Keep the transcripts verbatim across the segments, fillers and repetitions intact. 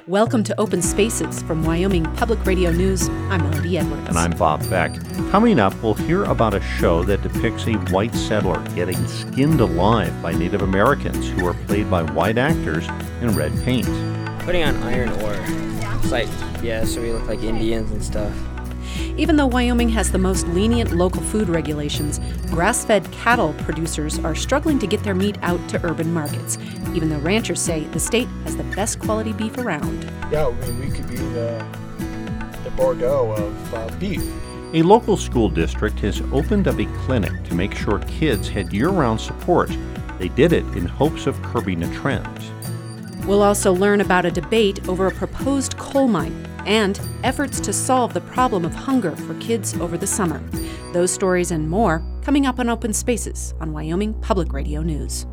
Welcome to Open Spaces from Wyoming Public Radio News. I'm Melody Edwards. And I'm Bob Beck. Coming up, we'll hear about a show that depicts a white settler getting skinned alive by Native Americans who are played by white actors in red paint. Putting on iron ore. It's like, yeah, so we look like Indians and stuff. Even though Wyoming has the most lenient local food regulations, grass-fed cattle producers are struggling to get their meat out to urban markets, even though ranchers say the state has the best quality beef around. Yeah, I mean, we could be the, the Bordeaux of uh, beef. A local school district has opened up a clinic to make sure kids had year-round support. They did it in hopes of curbing a trend. We'll also learn about a debate over a proposed coal mine and efforts to solve the problem of hunger for kids over the summer. Those stories and more coming up on Open Spaces on Wyoming Public Radio News.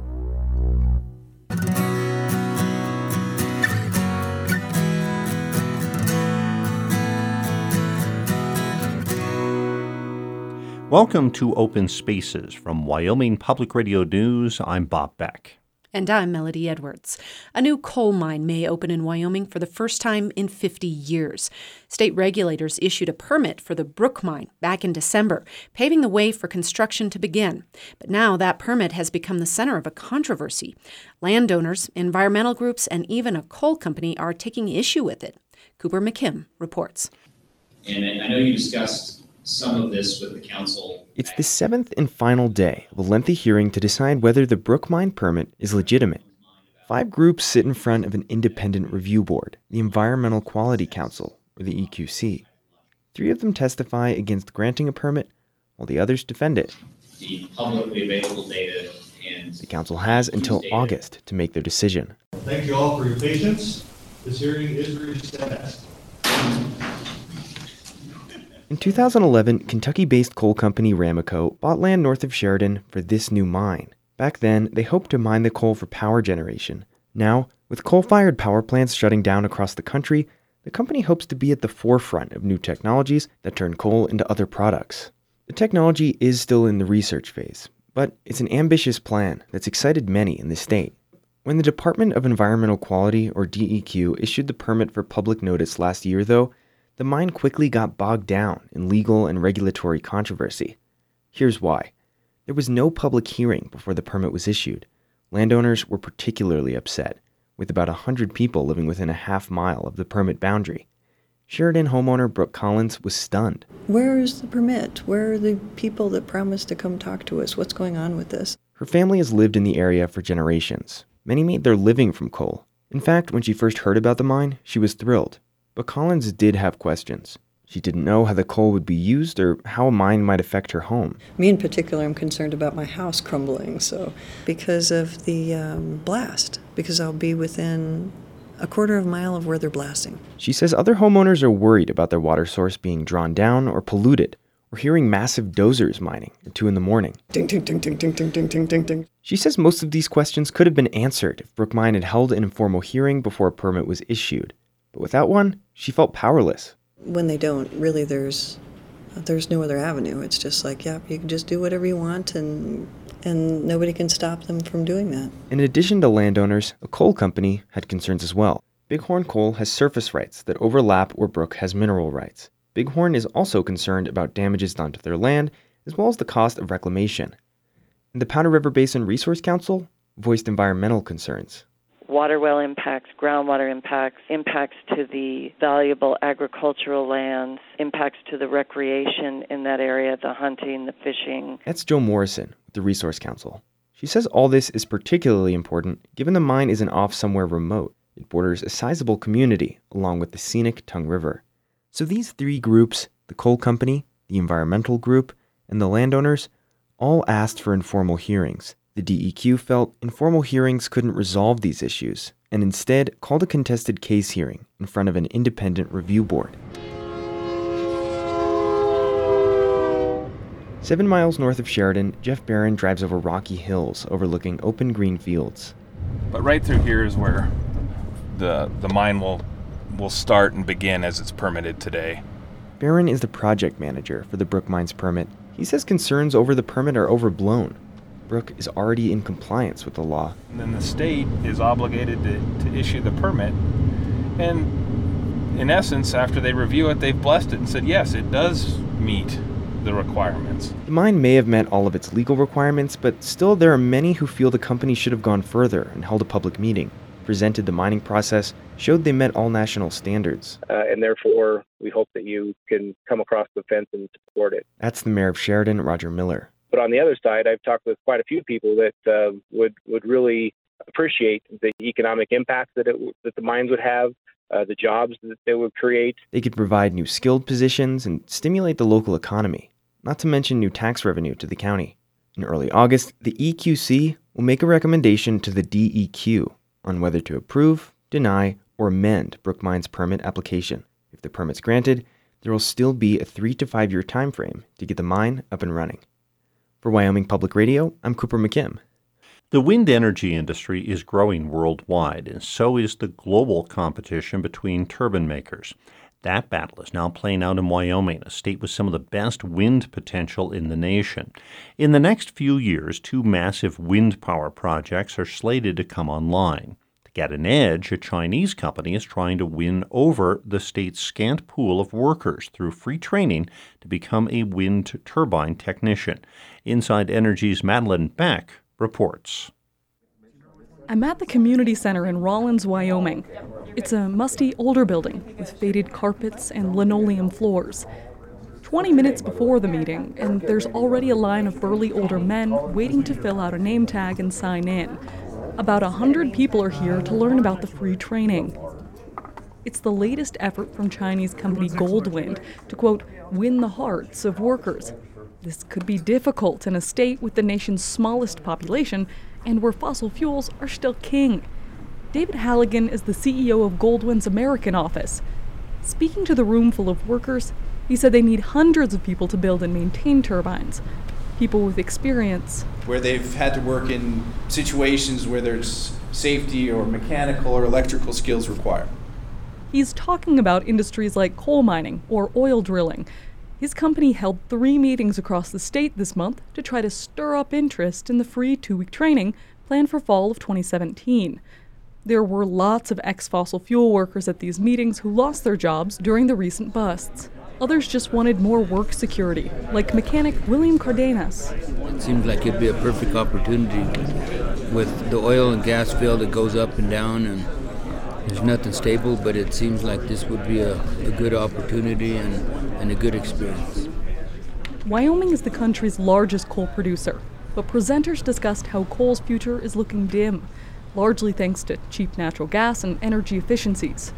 Welcome to Open Spaces from Wyoming Public Radio News. I'm Bob Beck. And I'm Melody Edwards. A new coal mine may open in Wyoming for the first time in fifty years. State regulators issued a permit for the Brook Mine back in December, paving the way for construction to begin. But now that permit has become the center of a controversy. Landowners, environmental groups, and even a coal company are taking issue with it. Cooper McKim reports. And I know you discussed some of this with the council. It's the seventh and final day of a lengthy hearing to decide whether the Brook Mine permit is legitimate. Five groups sit in front of an independent review board, the Environmental Quality Council, or the E Q C. Three of them testify against granting a permit, while the others defend it. The publicly available data and the council has until data. August to make their decision. Thank you all for your patience. This hearing is recessed. In two thousand eleven, Kentucky-based coal company Ramaco bought land north of Sheridan for this new mine. Back then, they hoped to mine the coal for power generation. Now, with coal-fired power plants shutting down across the country, the company hopes to be at the forefront of new technologies that turn coal into other products. The technology is still in the research phase, but it's an ambitious plan that's excited many in the state. When the Department of Environmental Quality, or D E Q, issued the permit for public notice last year, though, the mine quickly got bogged down in legal and regulatory controversy. Here's why. There was no public hearing before the permit was issued. Landowners were particularly upset, with about one hundred people living within a half mile of the permit boundary. Sheridan homeowner Brooke Collins was stunned. Where is the permit? Where are the people that promised to come talk to us? What's going on with this? Her family has lived in the area for generations. Many made their living from coal. In fact, when she first heard about the mine, she was thrilled. But Collins did have questions. She didn't know how the coal would be used or how a mine might affect her home. Me in particular, I'm concerned about my house crumbling, so because of the um, blast, because I'll be within a quarter of a mile of where they're blasting. She says other homeowners are worried about their water source being drawn down or polluted, or hearing massive dozers mining at two in the morning. Ding, ding, ding, ding, ding, ding, ding, ding, ding, ding. She says most of these questions could have been answered if Brook Mine had held an informal hearing before a permit was issued. But without one, she felt powerless. When they don't, really there's there's no other avenue. It's just like, yeah, you can just do whatever you want and and nobody can stop them from doing that. In addition to landowners, a coal company had concerns as well. Bighorn Coal has surface rights that overlap where Brook has mineral rights. Bighorn is also concerned about damages done to their land, as well as the cost of reclamation. And the Powder River Basin Resource Council voiced environmental concerns. Water well impacts, groundwater impacts, impacts to the valuable agricultural lands, impacts to the recreation in that area, the hunting, the fishing. That's Jo Morrison with the Resource Council. She says all this is particularly important given the mine isn't off somewhere remote. It borders a sizable community along with the scenic Tongue River. So these three groups, the coal company, the environmental group, and the landowners, all asked for informal hearings. The D E Q felt informal hearings couldn't resolve these issues, and instead called a contested case hearing in front of an independent review board. Seven miles north of Sheridan, Jeff Barron drives over rocky hills overlooking open green fields. But right through here is where the the mine will will start and begin as it's permitted today. Barron is the project manager for the Brook Mine's permit. He says concerns over the permit are overblown. Brook is already in compliance with the law. And then the state is obligated to, to issue the permit, And in essence, after they review it, they've blessed it and said, yes, it does meet the requirements. The mine may have met all of its legal requirements, but still there are many who feel the company should have gone further and held a public meeting, presented the mining process, showed they met all national standards. Uh, and therefore, we hope that you can come across the fence and support it. That's the mayor of Sheridan, Roger Miller. But on the other side, I've talked with quite a few people that uh, would, would really appreciate the economic impact that, it, that the mines would have, uh, the jobs that they would create. They could provide new skilled positions and stimulate the local economy, not to mention new tax revenue to the county. In early August, the E Q C will make a recommendation to the D E Q on whether to approve, deny, or amend Brook Mine's permit application. If the permit's granted, there will still be a three to five year time frame to get the mine up and running. For Wyoming Public Radio, I'm Cooper McKim. The wind energy industry is growing worldwide, and so is the global competition between turbine makers. That battle is now playing out in Wyoming, a state with some of the best wind potential in the nation. In the next few years, two massive wind power projects are slated to come online. To get an edge, a Chinese company is trying to win over the state's scant pool of workers through free training to become a wind turbine technician. Inside Energy's Madeline Beck reports. I'm at the community center in Rawlins, Wyoming. It's a musty, older building with faded carpets and linoleum floors. Twenty minutes before the meeting, and there's already a line of burly older men waiting to fill out a name tag and sign in. About a hundred people are here to learn about the free training. It's the latest effort from Chinese company Goldwind to, quote, win the hearts of workers. This could be difficult in a state with the nation's smallest population and where fossil fuels are still king. David Halligan is the C E O of Goldwind's American office. Speaking to the room full of workers, he said they need hundreds of people to build and maintain turbines. People with experience. Where they've had to work in situations where there's safety or mechanical or electrical skills required. He's talking about industries like coal mining or oil drilling. His company held three meetings across the state this month to try to stir up interest in the free two-week training planned for fall of twenty seventeen. There were lots of ex-fossil fuel workers at these meetings who lost their jobs during the recent busts. Others just wanted more work security, like mechanic William Cardenas. It seems like it'd be a perfect opportunity with the oil and gas field that goes up and down, and there's nothing stable, but it seems like this would be a, a good opportunity and, and a good experience. Wyoming is the country's largest coal producer, but presenters discussed how coal's future is looking dim, largely thanks to cheap natural gas and energy efficiencies.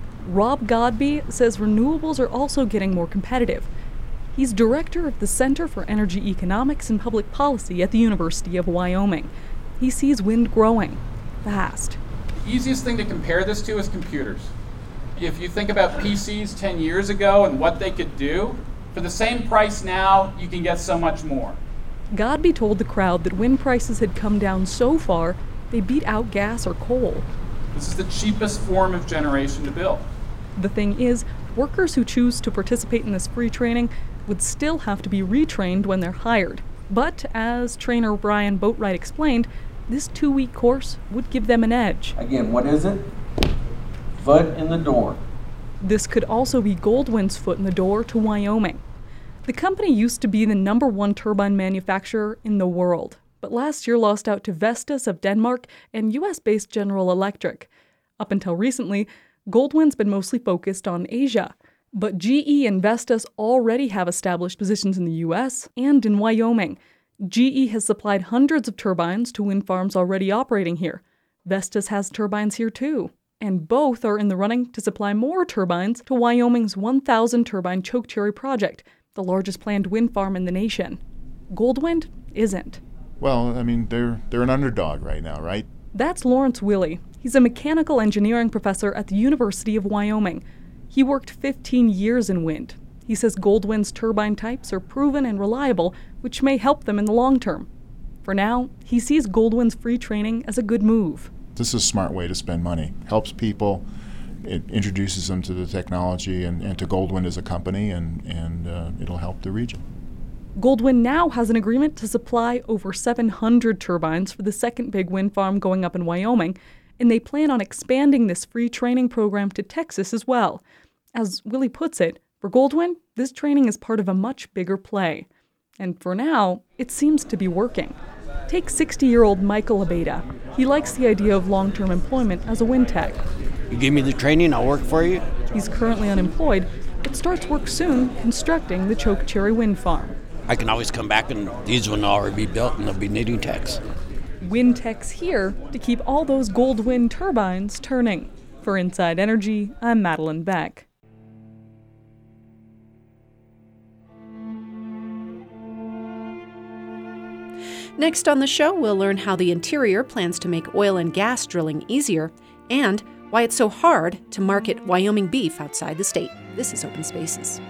Rob Godby says renewables are also getting more competitive. He's director of the Center for Energy Economics and Public Policy at the University of Wyoming. He sees wind growing fast. The easiest thing to compare this to is computers. If you think about P Cs ten years ago and what they could do, for the same price now, you can get so much more. Godby told the crowd that wind prices had come down so far, they beat out gas or coal. This is the cheapest form of generation to build. The thing is, workers who choose to participate in this free training would still have to be retrained when they're hired. But as trainer Brian Boatwright explained, this two-week course would give them an edge. Again, what is it? Foot in the door. This could also be Goldwind's foot in the door to Wyoming. The company used to be the number one turbine manufacturer in the world, but last year lost out to Vestas of Denmark and U S-based General Electric. Up until recently, Goldwind's been mostly focused on Asia, but G E and Vestas already have established positions in the U S and in Wyoming. G E has supplied hundreds of turbines to wind farms already operating here. Vestas has turbines here too, and both are in the running to supply more turbines to Wyoming's one thousand turbine Chokecherry project, the largest planned wind farm in the nation. Goldwind isn't. Well, I mean, they're they're an underdog right now, right? That's Lawrence Willey. He's a mechanical engineering professor at the University of Wyoming. He worked fifteen years in wind. He says Goldwind's turbine types are proven and reliable, which may help them in the long term. For now, he sees Goldwind's free training as a good move. This is a smart way to spend money. Helps people. It introduces them to the technology and, and to Goldwind as a company, and, and uh, it'll help the region. Goldwind now has an agreement to supply over seven hundred turbines for the second big wind farm going up in Wyoming, And they plan on expanding this free training program to Texas as well. As Willie puts it, for Goldwyn, this training is part of a much bigger play. And for now, it seems to be working. Take sixty-year-old Michael Abeda. He likes the idea of long-term employment as a wind tech. You give me the training, I'll work for you. He's currently unemployed, but starts work soon constructing the Choke Cherry Wind Farm. I can always come back and these will already be built and they'll be knitting techs. Wind techs here to keep all those Goldwyn turbines turning. For Inside Energy, I'm Madeline Beck. Next on the show, we'll learn how the Interior plans to make oil and gas drilling easier and why it's so hard to market Wyoming beef outside the state. This is Open Spaces.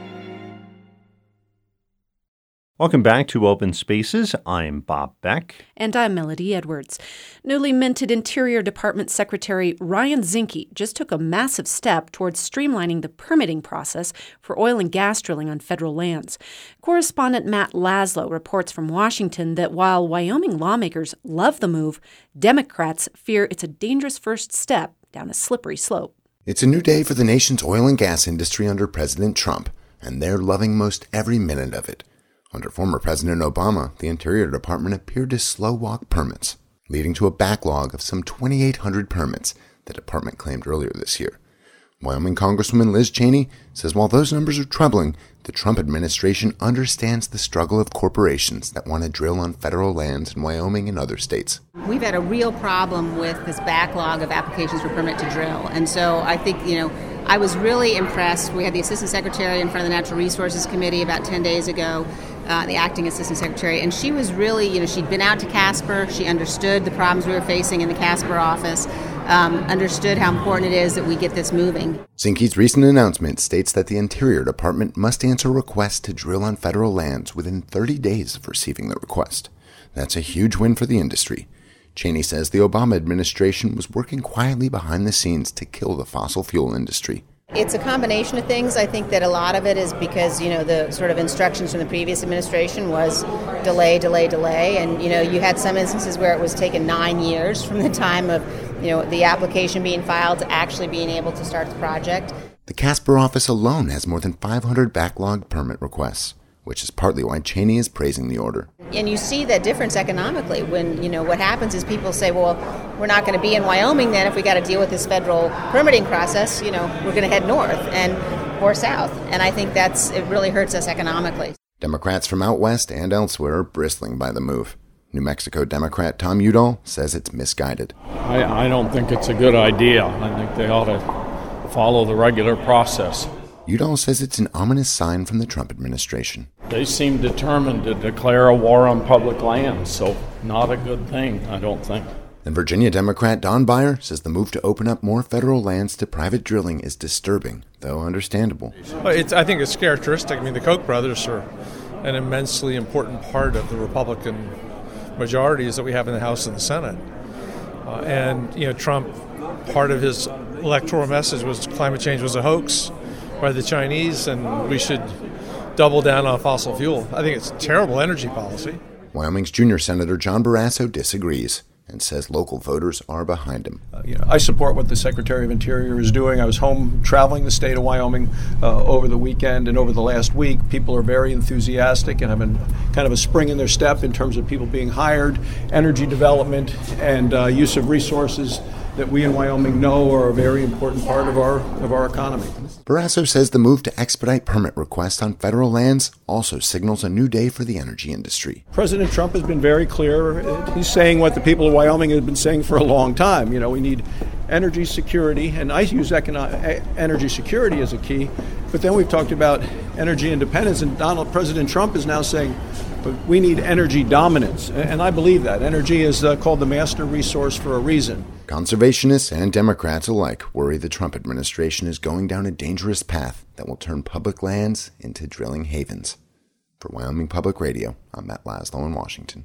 Welcome back to Open Spaces. I'm Bob Beck. And I'm Melody Edwards. Newly minted Interior Department Secretary Ryan Zinke just took a massive step towards streamlining the permitting process for oil and gas drilling on federal lands. Correspondent Matt Laszlo reports from Washington that while Wyoming lawmakers love the move, Democrats fear it's a dangerous first step down a slippery slope. It's a new day for the nation's oil and gas industry under President Trump, and they're loving most every minute of it. Under former President Obama, the Interior Department appeared to slow-walk permits, leading to a backlog of some twenty-eight hundred permits the department claimed earlier this year. Wyoming Congresswoman Liz Cheney says while those numbers are troubling, the Trump administration understands the struggle of corporations that want to drill on federal lands in Wyoming and other states. We've had a real problem with this backlog of applications for permit to drill. And so I think, you know, I was really impressed. We had the Assistant Secretary in front of the Natural Resources Committee about ten days ago, uh, the Acting Assistant Secretary, and she was really, you know, she'd been out to Casper. She understood the problems we were facing in the Casper office, um, understood how important it is that we get this moving. Zinke's recent announcement states that the Interior Department must answer requests to drill on federal lands within thirty days of receiving the request. That's a huge win for the industry. Cheney says the Obama administration was working quietly behind the scenes to kill the fossil fuel industry. It's a combination of things. I think that a lot of it is because, you know, the sort of instructions from the previous administration was delay, delay, delay. And, you know, you had some instances where it was taken nine years from the time of, you know, the application being filed to actually being able to start the project. The Casper office alone has more than five hundred backlogged permit requests, which is partly why Cheney is praising the order. And you see that difference economically when, you know, what happens is people say, well, we're not going to be in Wyoming then if we got to deal with this federal permitting process, you know, we're going to head north and or south. And I think that's, it really hurts us economically. Democrats from out west and elsewhere are bristling by the move. New Mexico Democrat Tom Udall says it's misguided. I, I don't think it's a good idea. I think they ought to follow the regular process. Udall says it's an ominous sign from the Trump administration. They seem determined to declare a war on public lands, so not a good thing, I don't think. And Virginia Democrat Don Beyer says the move to open up more federal lands to private drilling is disturbing, though understandable. Well, it's, I think it's characteristic. I mean, the Koch brothers are an immensely important part of the Republican majorities that we have in the House and the Senate. Uh, and, you know, Trump, part of his electoral message was climate change was a hoax by the Chinese, and we should double down on fossil fuel. I think it's terrible energy policy. Wyoming's junior Senator John Barrasso disagrees and says local voters are behind him. Uh, you know, I support what the Secretary of Interior is doing. I was home traveling the state of Wyoming uh, over the weekend and over the last week. People are very enthusiastic and have been kind of a spring in their step in terms of people being hired, energy development, and uh, use of resources that we in Wyoming know are a very important part of our of our economy. Barrasso says the move to expedite permit requests on federal lands also signals a new day for the energy industry. President Trump has been very clear. He's saying what the people of Wyoming have been saying for a long time. You know, we need energy security, and I use economic, energy security as a key. But then we've talked about energy independence, and Donald President Trump is now saying, but we need energy dominance, and I believe that. Energy is uh, called the master resource for a reason. Conservationists and Democrats alike worry the Trump administration is going down a dangerous path that will turn public lands into drilling havens. For Wyoming Public Radio, I'm Matt Laszlo in Washington.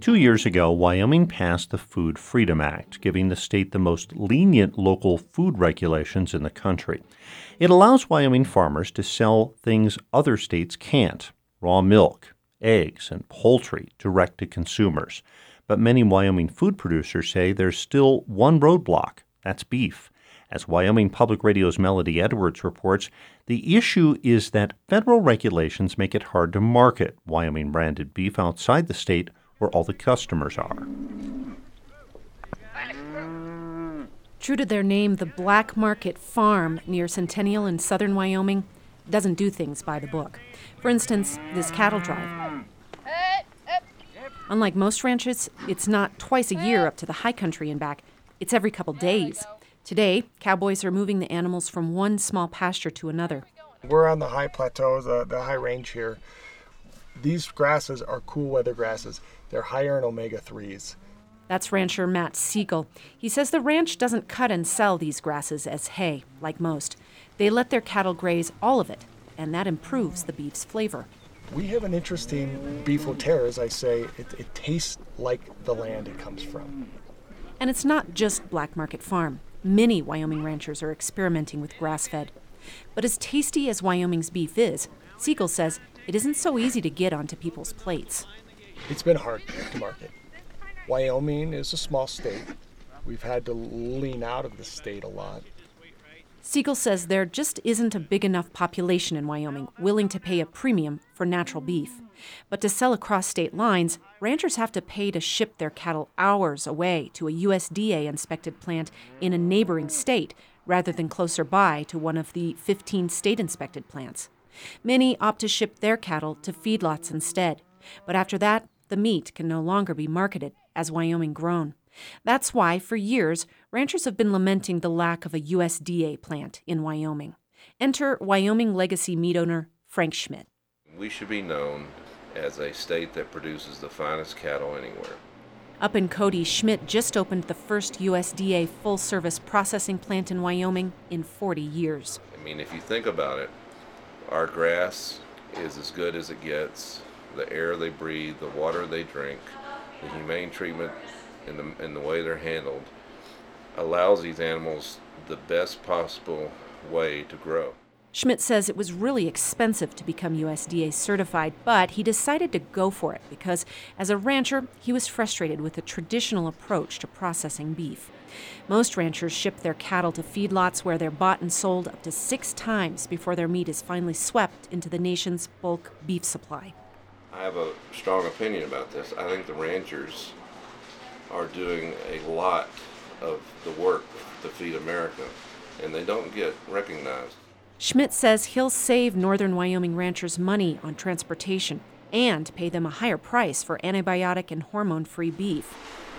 Two years ago, Wyoming passed the Food Freedom Act, giving the state the most lenient local food regulations in the country. It allows Wyoming farmers to sell things other states can't: raw milk, eggs, and poultry direct to consumers. But many Wyoming food producers say there's still one roadblock. That's beef. As Wyoming Public Radio's Melody Edwards reports, the issue is that federal regulations make it hard to market Wyoming-branded beef outside the state where all the customers are. True to their name, the Black Market Farm near Centennial in southern Wyoming doesn't do things by the book. For instance, this cattle drive. Unlike most ranches, it's not twice a year up to the high country and back. It's every couple days. Today, cowboys are moving the animals from one small pasture to another. We're on the high plateau, the, the high range here. These grasses are cool weather grasses. They're higher in omega threes. That's rancher Matt Siegel. He says the ranch doesn't cut and sell these grasses as hay, like most. They let their cattle graze all of it, and that improves the beef's flavor. We have an interesting beef au terre, as I say. It, it tastes like the land it comes from. And it's not just Black Market Farm. Many Wyoming ranchers are experimenting with grass-fed. But as tasty as Wyoming's beef is, Siegel says it isn't so easy to get onto people's plates. It's been hard to market. Wyoming is a small state. We've had to lean out of the state a lot. Siegel says there just isn't a big enough population in Wyoming willing to pay a premium for natural beef. But to sell across state lines, ranchers have to pay to ship their cattle hours away to a U S D A-inspected plant in a neighboring state, rather than closer by to one of the fifteen state-inspected plants. Many opt to ship their cattle to feedlots instead. But after that, the meat can no longer be marketed as Wyoming grown. That's why, for years, ranchers have been lamenting the lack of a U S D A plant in Wyoming. Enter Wyoming legacy meat owner Frank Schmidt. We should be known as a state that produces the finest cattle anywhere. Up in Cody, Schmidt just opened the first U S D A full-service processing plant in Wyoming in forty years. I mean, if you think about it, our grass is as good as it gets. The air they breathe, the water they drink, the humane treatment, and the, and the way they're handled allows these animals the best possible way to grow. Schmidt says it was really expensive to become U S D A certified, but he decided to go for it because, as a rancher, he was frustrated with the traditional approach to processing beef. Most ranchers ship their cattle to feedlots where they're bought and sold up to six times before their meat is finally swept into the nation's bulk beef supply. I have a strong opinion about this. I think the ranchers are doing a lot of the work to feed America, and they don't get recognized. Schmidt says he'll save northern Wyoming ranchers money on transportation and pay them a higher price for antibiotic and hormone-free beef.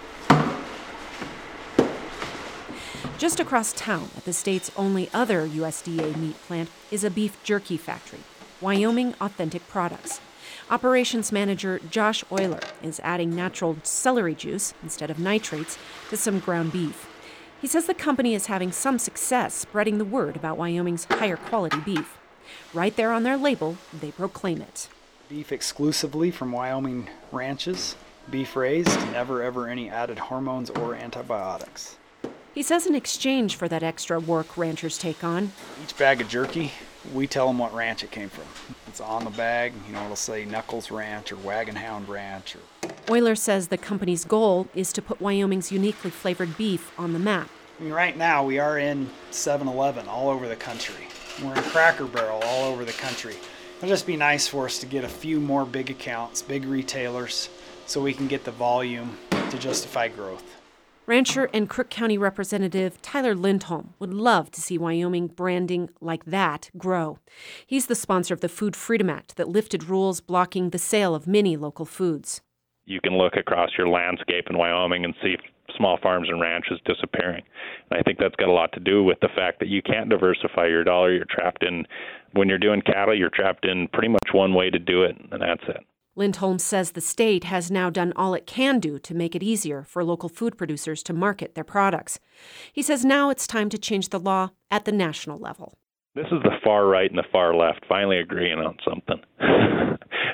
Just across town, at the state's only other U S D A meat plant, is a beef jerky factory, Wyoming Authentic Products. Operations manager Josh Euler is adding natural celery juice instead of nitrates to some ground beef. He says the company is having some success spreading the word about Wyoming's higher quality beef. Right there on their label, they proclaim it. Beef exclusively from Wyoming ranches, beef raised, never ever any added hormones or antibiotics. He says in exchange for that extra work ranchers take on, each bag of jerky, we tell them what ranch it came from. It's on the bag, you know, it'll say Knuckles Ranch or Wagon Hound Ranch. Or... Euler says the company's goal is to put Wyoming's uniquely flavored beef on the map. I mean, right now we are in seven eleven all over the country. We're in Cracker Barrel all over the country. It'll just be nice for us to get a few more big accounts, big retailers, so we can get the volume to justify growth. Rancher and Crook County Representative Tyler Lindholm would love to see Wyoming branding like that grow. He's the sponsor of the Food Freedom Act that lifted rules blocking the sale of many local foods. You can look across your landscape in Wyoming and see small farms and ranches disappearing. And I think that's got a lot to do with the fact that you can't diversify your dollar. You're trapped in, when you're doing cattle, you're trapped in pretty much one way to do it, and that's it. Lindholm says the state has now done all it can do to make it easier for local food producers to market their products. He says now it's time to change the law at the national level. This is the far right and the far left finally agreeing on something.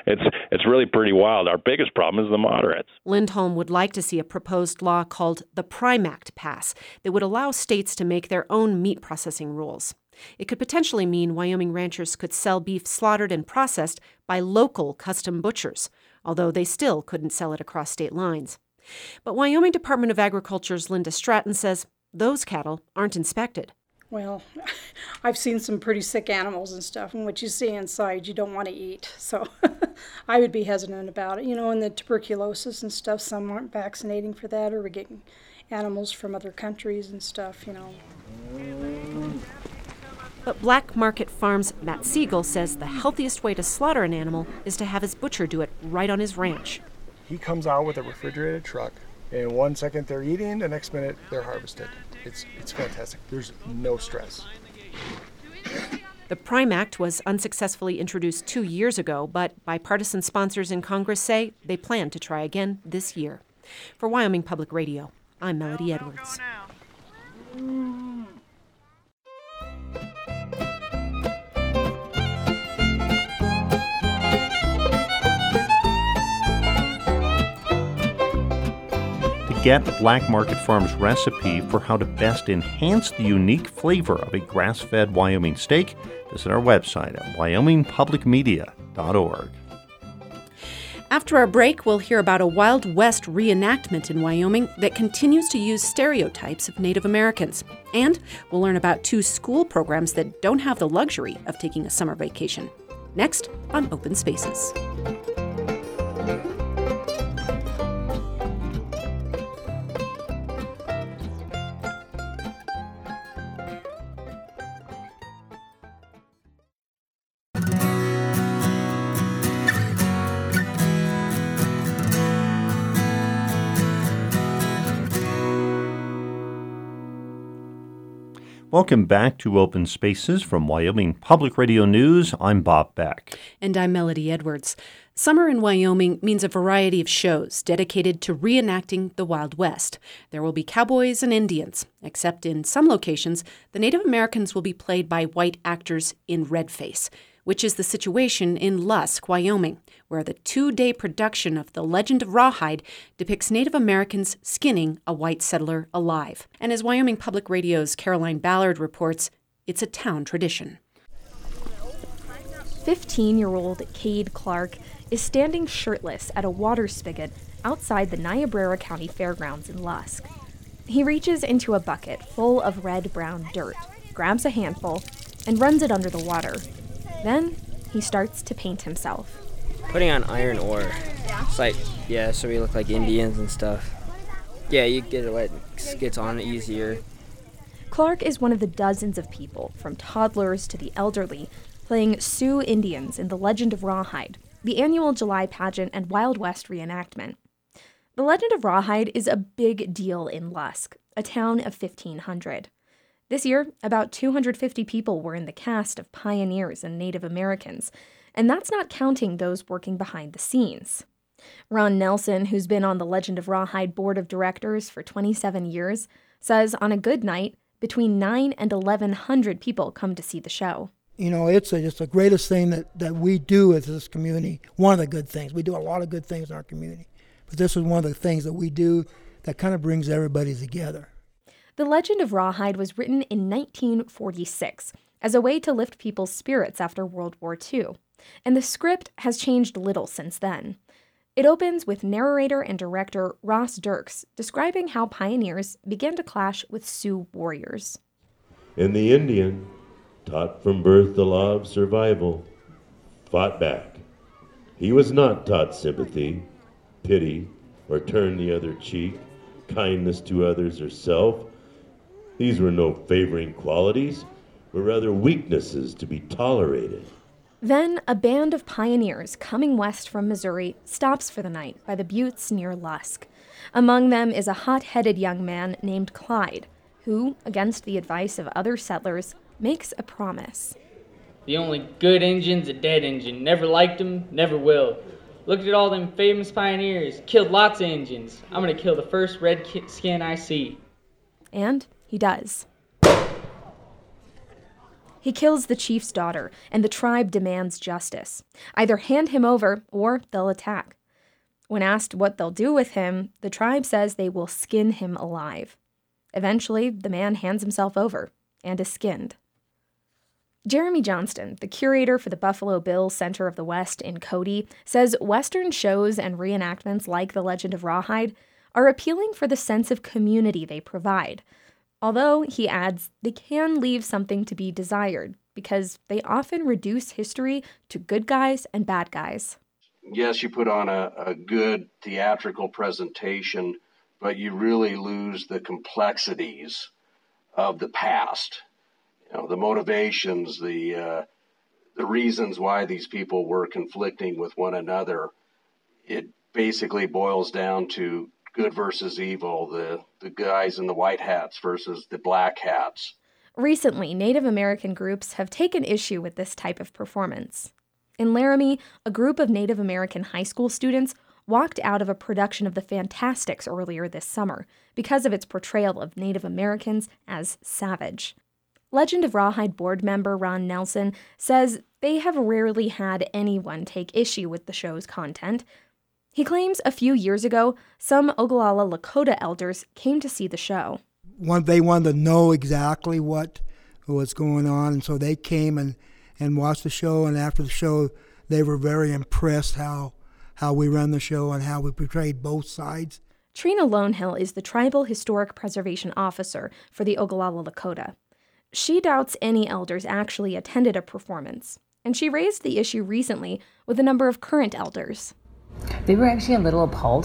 it's it's really pretty wild. Our biggest problem is the moderates. Lindholm would like to see a proposed law called the Prime Act pass that would allow states to make their own meat processing rules. It could potentially mean Wyoming ranchers could sell beef slaughtered and processed by local custom butchers, although they still couldn't sell it across state lines. But Wyoming Department of Agriculture's Linda Stratton says those cattle aren't inspected. Well, I've seen some pretty sick animals and stuff, and what you see inside you don't want to eat. So I would be hesitant about it. You know, and the tuberculosis and stuff, some aren't vaccinating for that, or we're getting animals from other countries and stuff, you know. But Black Market Farms' Matt Siegel says the healthiest way to slaughter an animal is to have his butcher do it right on his ranch. He comes out with a refrigerated truck, and one second they're eating, the next minute they're harvested. It's it's fantastic. There's no stress. The Prime Act was unsuccessfully introduced two years ago, but bipartisan sponsors in Congress say they plan to try again this year. For Wyoming Public Radio, I'm Melody Edwards. Get Black Market Farms' recipe for how to best enhance the unique flavor of a grass-fed Wyoming steak. Visit our website at wyoming public media dot org. After our break, we'll hear about a Wild West reenactment in Wyoming that continues to use stereotypes of Native Americans. And we'll learn about two school programs that don't have the luxury of taking a summer vacation. Next on Open Spaces. Welcome back to Open Spaces from Wyoming Public Radio News. I'm Bob Beck. And I'm Melody Edwards. Summer in Wyoming means a variety of shows dedicated to reenacting the Wild West. There will be cowboys and Indians, except in some locations, the Native Americans will be played by white actors in redface, which is the situation in Lusk, Wyoming, where the two-day production of The Legend of Rawhide depicts Native Americans skinning a white settler alive. And as Wyoming Public Radio's Caroline Ballard reports, it's a town tradition. fifteen-year-old Cade Clark is standing shirtless at a water spigot outside the Niobrara County Fairgrounds in Lusk. He reaches into a bucket full of red-brown dirt, grabs a handful, and runs it under the water. Then he starts to paint himself. Putting on iron ore. It's like, yeah, so we look like Indians and stuff. Yeah, you get it, it gets on easier. Clark is one of the dozens of people, from toddlers to the elderly, playing Sioux Indians in The Legend of Rawhide, the annual July pageant and Wild West reenactment. The Legend of Rawhide is a big deal in Lusk, a town of fifteen hundred. This year, about two hundred fifty people were in the cast of pioneers and Native Americans, and that's not counting those working behind the scenes. Ron Nelson, who's been on the Legend of Rawhide board of directors for twenty-seven years, says on a good night, between nine and eleven hundred people come to see the show. You know, it's a, it's the greatest thing that, that we do as this community. One of the good things. We do a lot of good things in our community. But this is one of the things that we do that kind of brings everybody together. The Legend of Rawhide was written in nineteen forty-six as a way to lift people's spirits after World War Two, and the script has changed little since then. It opens with narrator and director Ross Dirks describing how pioneers began to clash with Sioux warriors. And the Indian, taught from birth the law of survival, fought back. He was not taught sympathy, pity, or turn the other cheek, kindness to others or self. These were no favoring qualities, but rather weaknesses to be tolerated. Then a band of pioneers coming west from Missouri stops for the night by the buttes near Lusk. Among them is a hot-headed young man named Clyde, who, against the advice of other settlers, makes a promise. The only good Injun's a dead Injun. Never liked him, never will. Looked at all them famous pioneers, killed lots of Injuns. I'm gonna kill the first red skin I see. And he does. He kills the chief's daughter, and the tribe demands justice. Either hand him over, or they'll attack. When asked what they'll do with him, the tribe says they will skin him alive. Eventually, the man hands himself over, and is skinned. Jeremy Johnston, the curator for the Buffalo Bill Center of the West in Cody, says Western shows and reenactments like The Legend of Rawhide are appealing for the sense of community they provide. Although, he adds, they can leave something to be desired, because they often reduce history to good guys and bad guys. Yes, you put on a, a good theatrical presentation, but you really lose the complexities of the past. You know, the motivations, the uh, the reasons why these people were conflicting with one another. It basically boils down to good versus evil, the, the guys in the white hats versus the black hats. Recently, Native American groups have taken issue with this type of performance. In Laramie, a group of Native American high school students walked out of a production of The Fantastics earlier this summer because of its portrayal of Native Americans as savage. Legend of Rawhide board member Ron Nelson says they have rarely had anyone take issue with the show's content. He claims a few years ago, some Oglala Lakota elders came to see the show. One, they wanted to know exactly what was going on, and so they came and, and watched the show, and after the show, they were very impressed how how we run the show and how we portrayed both sides. Trina Lonehill is the Tribal Historic Preservation Officer for the Oglala Lakota. She doubts any elders actually attended a performance, and she raised the issue recently with a number of current elders. They were actually a little appalled.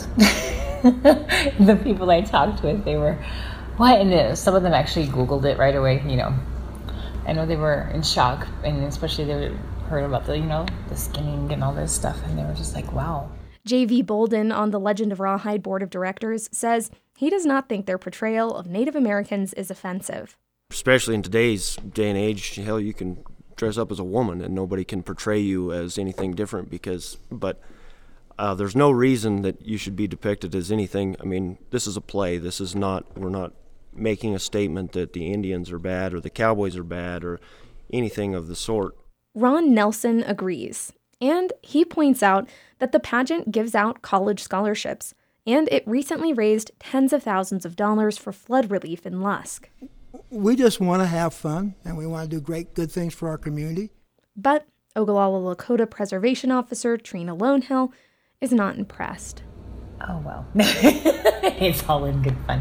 The people I talked with, they were, what? And some of them actually Googled it right away, you know. I know they were in shock, and especially they heard about the, you know, the skinning and all this stuff, and they were just like, wow. J V Bolden on the Legend of Rawhide Board of Directors says he does not think their portrayal of Native Americans is offensive. Especially in today's day and age, hell, you can dress up as a woman and nobody can portray you as anything different because, but uh, there's no reason that you should be depicted as anything. I mean, this is a play. This is not, we're not making a statement that the Indians are bad or the Cowboys are bad or anything of the sort. Ron Nelson agrees, and he points out that the pageant gives out college scholarships, and it recently raised tens of thousands of dollars for flood relief in Lusk. We just want to have fun, and we want to do great, good things for our community. But Oglala Lakota Preservation Officer Trina Lonehill is not impressed. Oh, well. It's all in good fun.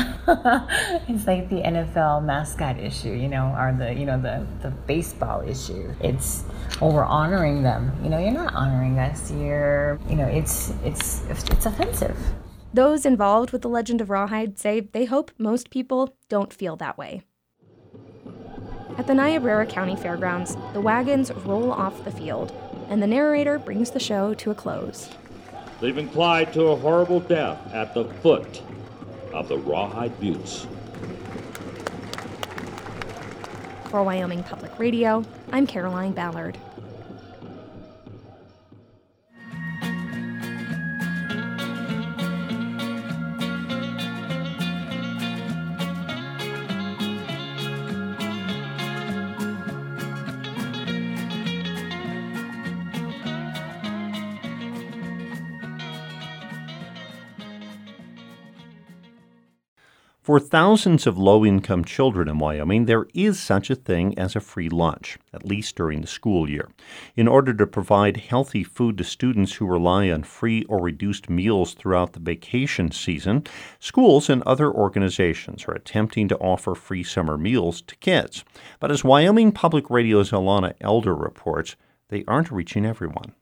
It's like the N F L mascot issue, you know, or the, you know, the, the baseball issue. It's, well, we're honoring them. You know, you're not honoring us. You're, you know, it's, it's, it's offensive. Those involved with the Legend of Rawhide say they hope most people don't feel that way. At the Niobrara County Fairgrounds, the wagons roll off the field, and the narrator brings the show to a close. They've been Clyde to a horrible death at the foot of the Rawhide Buttes. For Wyoming Public Radio, I'm Caroline Ballard. For thousands of low-income children in Wyoming, there is such a thing as a free lunch, at least during the school year. In order to provide healthy food to students who rely on free or reduced meals throughout the vacation season, schools and other organizations are attempting to offer free summer meals to kids. But as Wyoming Public Radio's Alana Elder reports, they aren't reaching everyone.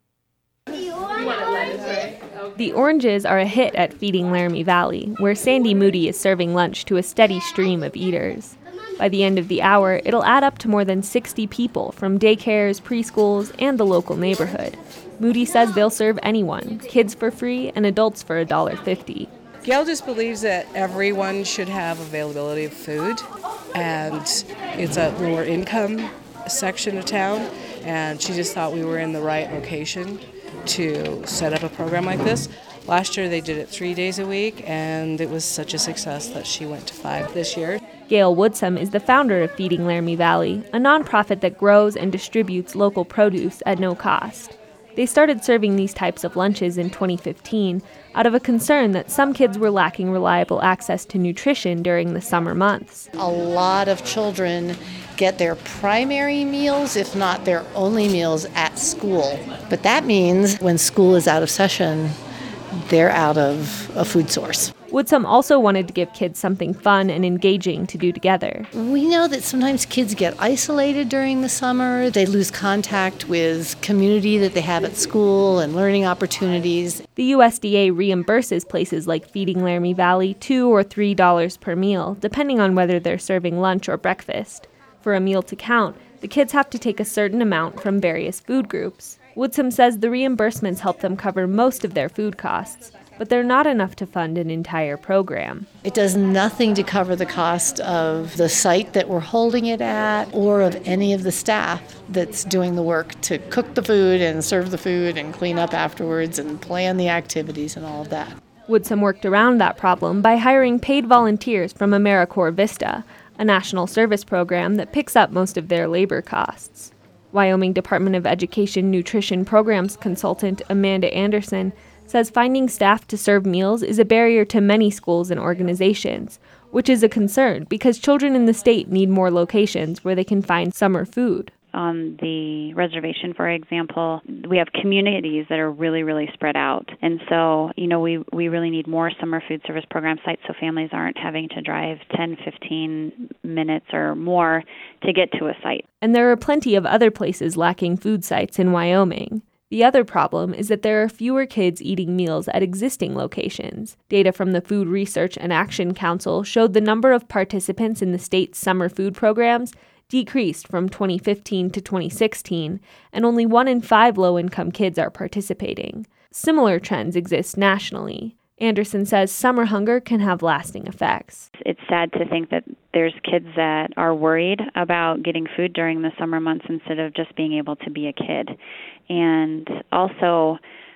The oranges are a hit at Feeding Laramie Valley, where Sandy Moody is serving lunch to a steady stream of eaters. By the end of the hour, it'll add up to more than sixty people from daycares, preschools, and the local neighborhood. Moody says they'll serve anyone, kids for free and adults for one dollar fifty. Gail just believes that everyone should have availability of food, and it's a lower income section of town, and she just thought we were in the right location to set up a program like this. Last year they did it three days a week, and it was such a success that she went to five this year. Gail Woodsum is the founder of Feeding Laramie Valley, a nonprofit that grows and distributes local produce at no cost. They started serving these types of lunches in twenty fifteen out of a concern that some kids were lacking reliable access to nutrition during the summer months. A lot of children get their primary meals, if not their only meals, at school. But that means when school is out of session, they're out of a food source. Woodsum also wanted to give kids something fun and engaging to do together. We know that sometimes kids get isolated during the summer. They lose contact with community that they have at school and learning opportunities. The U S D A reimburses places like Feeding Laramie Valley two or three dollars per meal, depending on whether they're serving lunch or breakfast. For a meal to count, the kids have to take a certain amount from various food groups. Woodsum says the reimbursements help them cover most of their food costs, but they're not enough to fund an entire program. It does nothing to cover the cost of the site that we're holding it at or of any of the staff that's doing the work to cook the food and serve the food and clean up afterwards and plan the activities and all of that. Woodsum worked around that problem by hiring paid volunteers from AmeriCorps Vista, a national service program that picks up most of their labor costs. Wyoming Department of Education Nutrition Programs consultant Amanda Anderson says finding staff to serve meals is a barrier to many schools and organizations, which is a concern because children in the state need more locations where they can find summer food. On the reservation, for example, we have communities that are really, really spread out. And so, you know, we, we really need more summer food service program sites so families aren't having to drive ten, fifteen minutes or more to get to a site. And there are plenty of other places lacking food sites in Wyoming. The other problem is that there are fewer kids eating meals at existing locations. Data from the Food Research and Action Council showed the number of participants in the state's summer food programs decreased from twenty fifteen to twenty sixteen, and only one in five low-income kids are participating. Similar trends exist nationally. Anderson says summer hunger can have lasting effects. It's sad to think that there's kids that are worried about getting food during the summer months instead of just being able to be a kid. And also,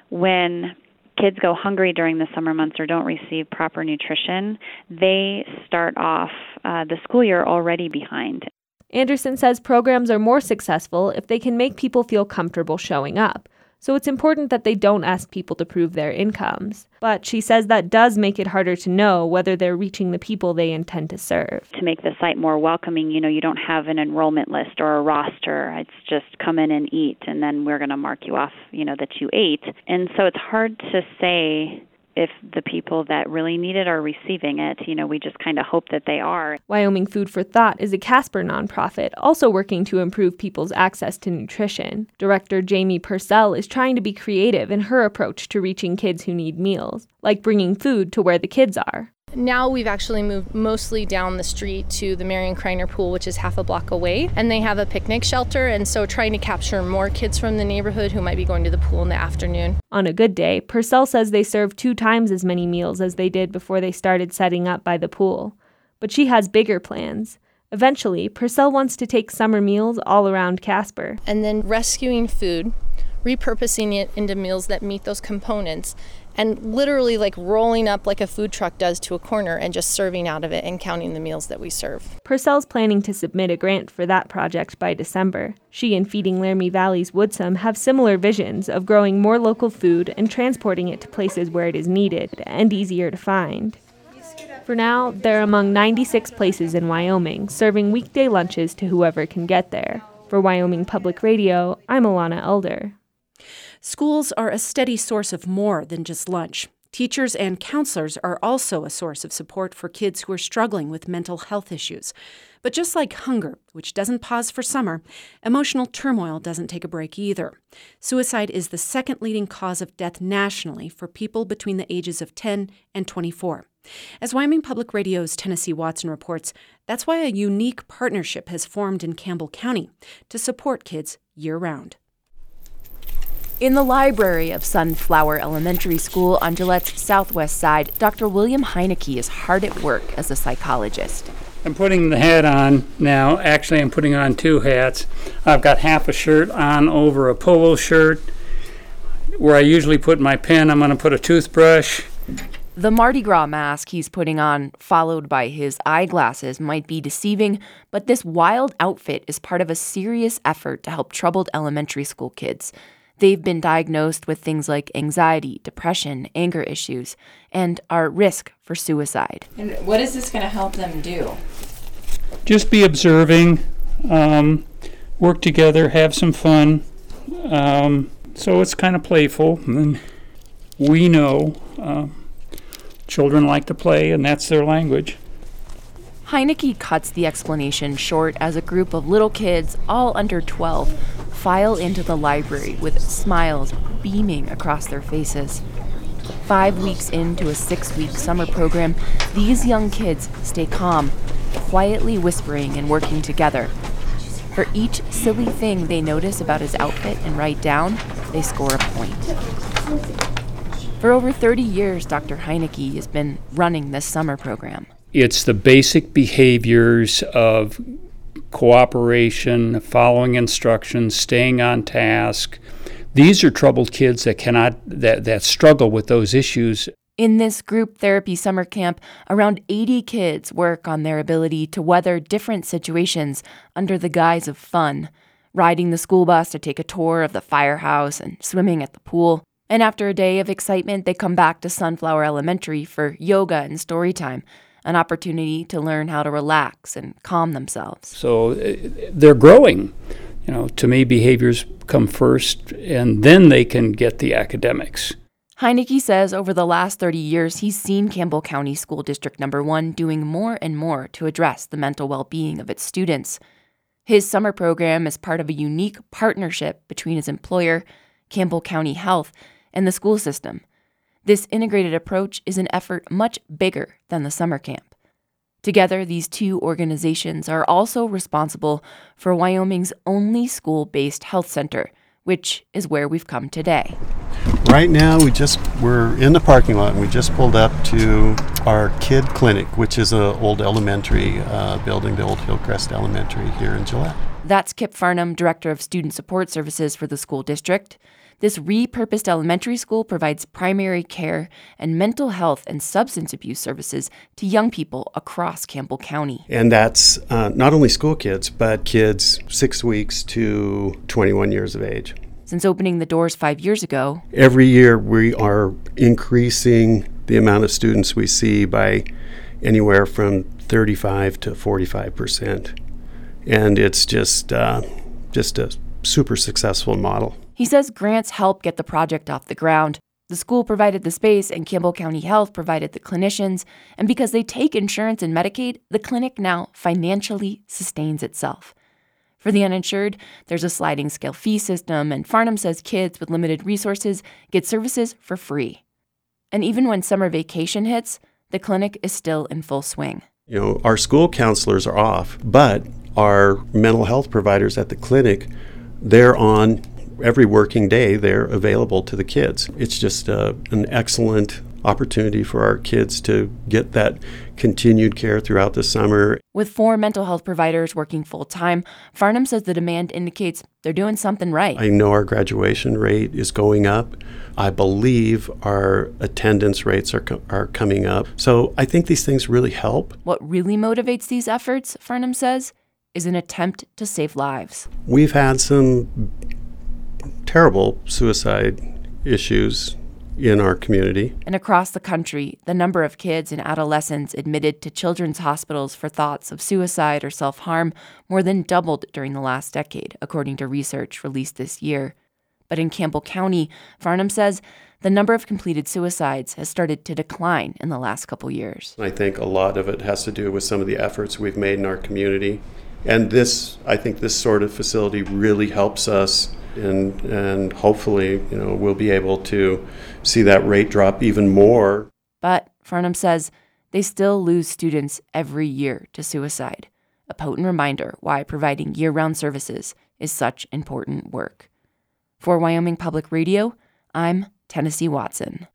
when kids go hungry during the summer months or don't receive proper nutrition, they start off uh, the school year already behind. Anderson says programs are more successful if they can make people feel comfortable showing up. So it's important that they don't ask people to prove their incomes. But she says that does make it harder to know whether they're reaching the people they intend to serve. To make the site more welcoming, you know, you don't have an enrollment list or a roster. It's just come in and eat, and then we're going to mark you off, you know, that you ate. And so it's hard to say if the people that really need it are receiving it. You know, we just kind of hope that they are. Wyoming Food for Thought is a Casper nonprofit also working to improve people's access to nutrition. Director Jamie Purcell is trying to be creative in her approach to reaching kids who need meals, like bringing food to where the kids are. Now we've actually moved mostly down the street to the Marion Kreiner Pool, which is half a block away, and they have a picnic shelter, and so trying to capture more kids from the neighborhood who might be going to the pool in the afternoon. On a good day, Purcell says they serve two times as many meals as they did before they started setting up by the pool. But she has bigger plans. Eventually, Purcell wants to take summer meals all around Casper. And then rescuing food, repurposing it into meals that meet those components, and literally like rolling up like a food truck does to a corner and just serving out of it and counting the meals that we serve. Purcell's planning to submit a grant for that project by December. She and Feeding Laramie Valley's Woodsum have similar visions of growing more local food and transporting it to places where it is needed and easier to find. For now, they're among ninety-six places in Wyoming, serving weekday lunches to whoever can get there. For Wyoming Public Radio, I'm Alana Elder. Schools are a steady source of more than just lunch. Teachers and counselors are also a source of support for kids who are struggling with mental health issues. But just like hunger, which doesn't pause for summer, emotional turmoil doesn't take a break either. Suicide is the second leading cause of death nationally for people between the ages of ten and twenty-four. As Wyoming Public Radio's Tennessee Watson reports, that's why a unique partnership has formed in Campbell County to support kids year-round. In the library of Sunflower Elementary School on Gillette's southwest side, Doctor William Heineke is hard at work as a psychologist. I'm putting the hat on now. Actually, I'm putting on two hats. I've got half a shirt on over a polo shirt. Where I usually put my pen, I'm going to put a toothbrush The Mardi Gras mask he's putting on, followed by his eyeglasses, might be deceiving, but this wild outfit is part of a serious effort to help troubled elementary school kids. They've been diagnosed with things like anxiety, depression, anger issues, and are at risk for suicide. And what is this going to help them do? Just be observing, um, work together, have some fun. Um, so it's kind of playful. And we know uh, children like to play, and that's their language. Heineke cuts the explanation short as a group of little kids, all under twelve, file into the library with smiles beaming across their faces. Five weeks into a six-week summer program, these young kids stay calm, quietly whispering and working together. For each silly thing they notice about his outfit and write down, they score a point. For over thirty years, Doctor Heineke has been running this summer program. It's the basic behaviors of cooperation, following instructions, staying on task. These are troubled kids that cannot that, that struggle with those issues. In this group therapy summer camp, around eighty kids work on their ability to weather different situations under the guise of fun, riding the school bus to take a tour of the firehouse and swimming at the pool. And after a day of excitement, they come back to Sunflower Elementary for yoga and story time, an opportunity to learn how to relax and calm themselves. So uh, they're growing. You know, to me, behaviors come first, and then they can get the academics. Heineke says over the last thirty years, he's seen Campbell County School District Number One doing more and more to address the mental well-being of its students. His summer program is part of a unique partnership between his employer, Campbell County Health, and the school system. This integrated approach is an effort much bigger than the summer camp. Together, these two organizations are also responsible for Wyoming's only school-based health center, which is where we've come today. Right now, we just we're in the parking lot, and we just pulled up to our kid clinic, which is an old elementary uh, building, the old Hillcrest Elementary here in Gillette. That's Kip Farnham, Director of Student Support Services for the school district. This repurposed elementary school provides primary care and mental health and substance abuse services to young people across Campbell County. And that's uh, not only school kids, but kids six weeks to twenty-one years of age. Since opening the doors five years ago, every year we are increasing the amount of students we see by anywhere from thirty-five to forty-five percent. And it's just, uh, just a super successful model. He says grants help get the project off the ground. The school provided the space and Campbell County Health provided the clinicians. And because they take insurance and Medicaid, the clinic now financially sustains itself. For the uninsured, there's a sliding scale fee system, and Farnham says kids with limited resources get services for free. And even when summer vacation hits, the clinic is still in full swing. You know, our school counselors are off, but our mental health providers at the clinic, they're on every working day. They're available to the kids. It's just uh, an excellent opportunity for our kids to get that continued care throughout the summer. With four mental health providers working full-time, Farnham says the demand indicates they're doing something right. I know our graduation rate is going up. I believe our attendance rates are co- are coming up. So I think these things really help. What really motivates these efforts, Farnham says, is an attempt to save lives. We've had some terrible suicide issues in our community. And across the country, the number of kids and adolescents admitted to children's hospitals for thoughts of suicide or self-harm more than doubled during the last decade, according to research released this year. But in Campbell County, Farnham says the number of completed suicides has started to decline in the last couple years. I think a lot of it has to do with some of the efforts we've made in our community. And this, I think this sort of facility really helps us. And and hopefully, you know, we'll be able to see that rate drop even more. But Farnham says they still lose students every year to suicide, a potent reminder why providing year-round services is such important work. For Wyoming Public Radio, I'm Tennessee Watson.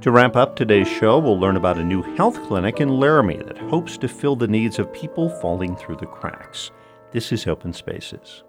To wrap up today's show, we'll learn about a new health clinic in Laramie that hopes to fill the needs of people falling through the cracks. This is Open Spaces.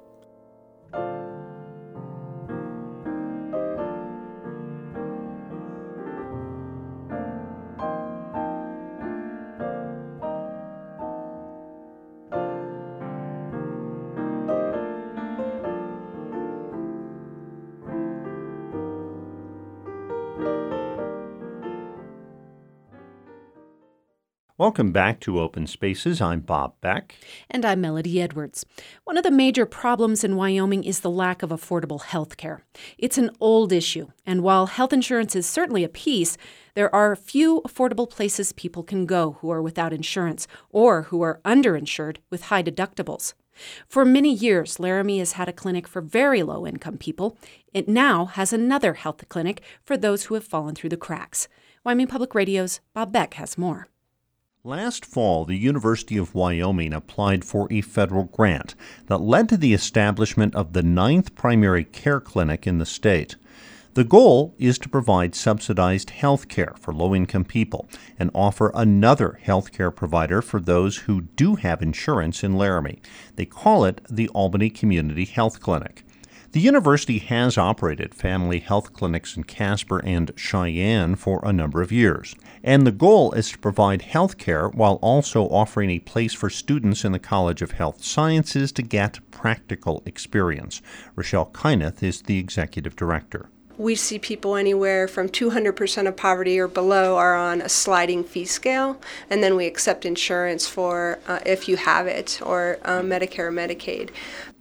Welcome back to Open Spaces. I'm Bob Beck. And I'm Melody Edwards. One of the major problems in Wyoming is the lack of affordable health care. It's an old issue, and while health insurance is certainly a piece, there are few affordable places people can go who are without insurance or who are underinsured with high deductibles. For many years, Laramie has had a clinic for very low-income people. It now has another health clinic for those who have fallen through the cracks. Wyoming Public Radio's Bob Beck has more. Last fall, the University of Wyoming applied for a federal grant that led to the establishment of the ninth primary care clinic in the state. The goal is to provide subsidized health care for low-income people and offer another health care provider for those who do have insurance in Laramie. They call it the Albany Community Health Clinic. The university has operated family health clinics in Casper and Cheyenne for a number of years, and the goal is to provide health care while also offering a place for students in the College of Health Sciences to get practical experience. Rochelle Kyneth is the executive director. We see people anywhere from two hundred percent of poverty or below are on a sliding fee scale, and then we accept insurance for uh, if you have it, or uh, Medicare or Medicaid.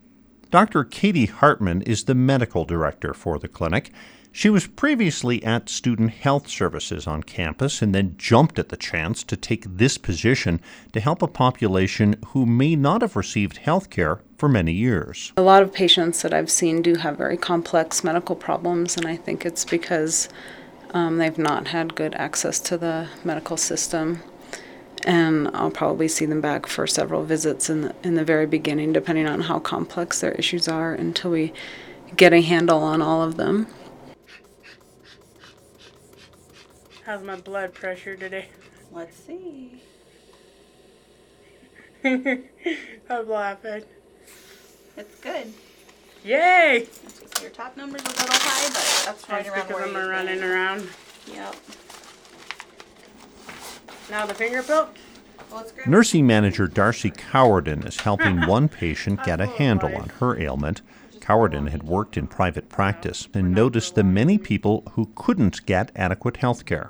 Doctor Katie Hartman is the medical director for the clinic. She was previously at Student Health Services on campus and then jumped at the chance to take this position to help a population who may not have received health care for many years. A lot of patients that I've seen do have very complex medical problems, and I think it's because um, they've not had good access to the medical system. And I'll probably see them back for several visits in the, in the very beginning, depending on how complex their issues are, until we get a handle on all of them. How's my blood pressure today? Let's see. I'm laughing. It's good. Yay! Your top number's a little high, but that's right that's around because where I'm you've running been. around. Yep. Now the finger poke? Nursing manager Darcy Cowarden is helping one patient get a handle on her ailment. Cowarden had worked in private practice and noticed the many people who couldn't get adequate health care.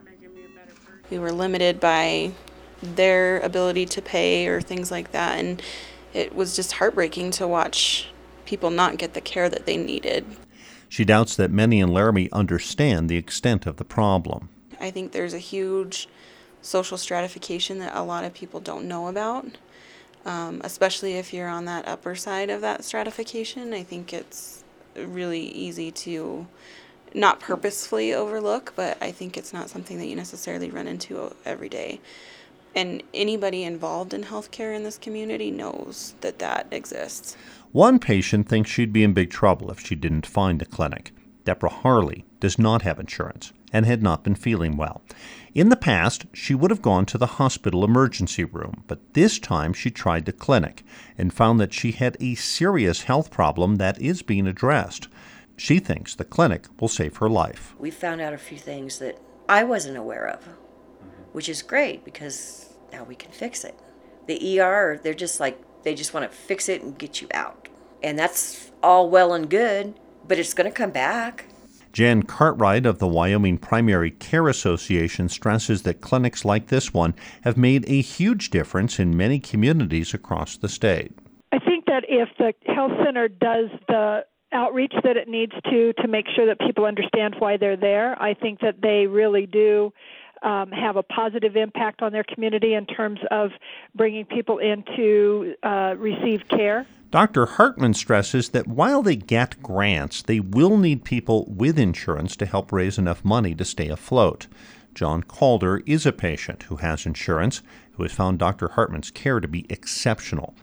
We were limited by their ability to pay or things like that, and it was just heartbreaking to watch people not get the care that they needed. She doubts that many in Laramie understand the extent of the problem. I think there's a huge social stratification that a lot of people don't know about, um, especially if you're on that upper side of that stratification. I think it's really easy to not purposefully overlook, but I think it's not something that you necessarily run into every day. And anybody involved in healthcare in this community knows that that exists. One patient thinks she'd be in big trouble if she didn't find a clinic. Deborah Harley does not have insurance and had not been feeling well. In the past, she would have gone to the hospital emergency room, but this time she tried the clinic and found that she had a serious health problem that is being addressed. She thinks the clinic will save her life. We found out a few things that I wasn't aware of, which is great because now we can fix it. The E R, they're just like, they just want to fix it and get you out. And that's all well and good, but it's going to come back. Jan Cartwright of the Wyoming Primary Care Association stresses that clinics like this one have made a huge difference in many communities across the state. I think that if the health center does the outreach that it needs to to make sure that people understand why they're there, I think that they really do um, have a positive impact on their community in terms of bringing people in to uh, receive care. Doctor Hartman stresses that while they get grants, they will need people with insurance to help raise enough money to stay afloat. John Calder is a patient who has insurance, who has found Doctor Hartman's care to be exceptional.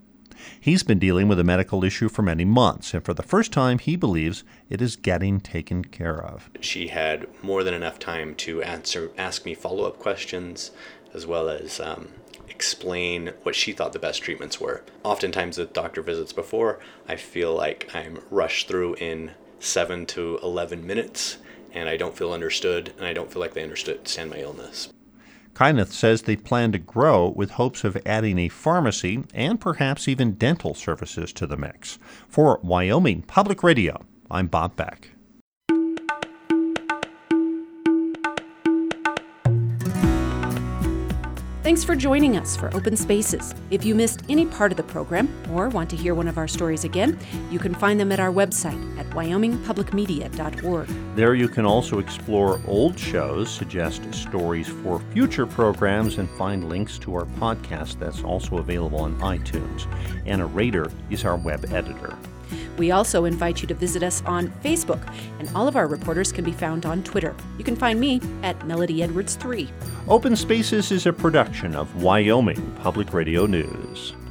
He's been dealing with a medical issue for many months, and for the first time, he believes it is getting taken care of. She had more than enough time to answer, ask me follow-up questions, as well as um, explain what she thought the best treatments were. Oftentimes with doctor visits before, I feel like I'm rushed through in seven to eleven minutes, and I don't feel understood, and I don't feel like they understand my illness. Kyneth says they plan to grow with hopes of adding a pharmacy and perhaps even dental services to the mix. For Wyoming Public Radio, I'm Bob Beck. Thanks for joining us for Open Spaces. If you missed any part of the program or want to hear one of our stories again, you can find them at our website at wyoming public media dot org. There you can also explore old shows, suggest stories for future programs, and find links to our podcast that's also available on iTunes. Anna Rader is our web editor. We also invite you to visit us on Facebook, and all of our reporters can be found on Twitter. You can find me at Melody Edwards three. Open Spaces is a production of Wyoming Public Radio News.